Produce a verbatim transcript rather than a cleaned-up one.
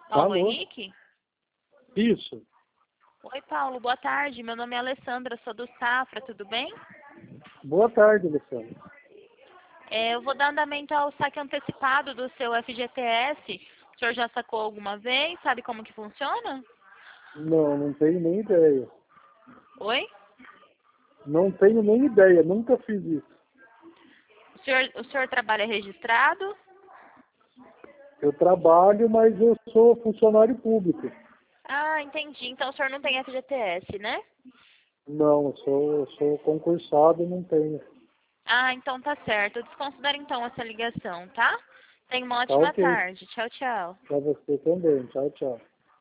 Paulo Alô? Henrique? Isso. Oi, Paulo, boa tarde. Meu nome é Alessandra, sou do Safra, tudo bem? Boa tarde, Alessandro. É, eu vou dar andamento ao saque antecipado do seu F G T S. O senhor já sacou alguma vez? Sabe como que funciona? Não, não tenho nem ideia. Oi? Não tenho nem ideia, nunca fiz isso. O senhor, o senhor trabalha registrado? Eu trabalho, mas eu sou funcionário público. Ah, entendi. Então o senhor não tem F G T S, né? Não, eu sou, eu sou concursado e não tenho. Ah, então tá certo. Eu desconsidero então essa ligação, tá? Tenha uma Tá ótima ok. tarde. Tchau, tchau. Pra você também. Tchau, tchau.